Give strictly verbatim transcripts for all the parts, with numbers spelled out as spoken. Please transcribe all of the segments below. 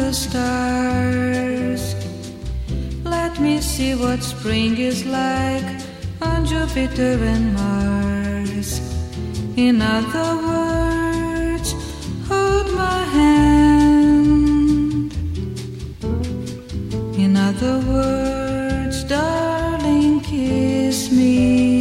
the stars. Let me see what spring is like on Jupiter and Mars. In other words, hold my hand. In other words, darling, kiss me.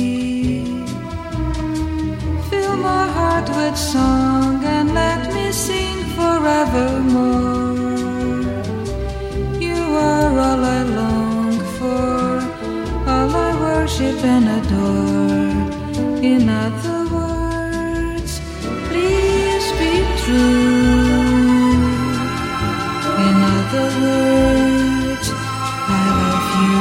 Fill my heart with song and let me sing forevermore. You are all I long for, all I worship and adore. In other words, please be true. In other words, I love you.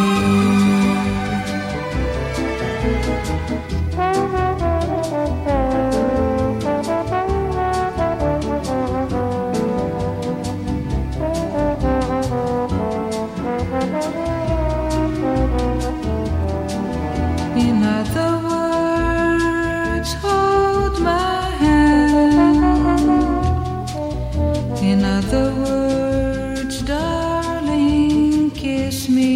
In other words, hold my hand. In other words, darling, kiss me.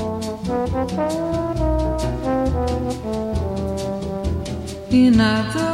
In other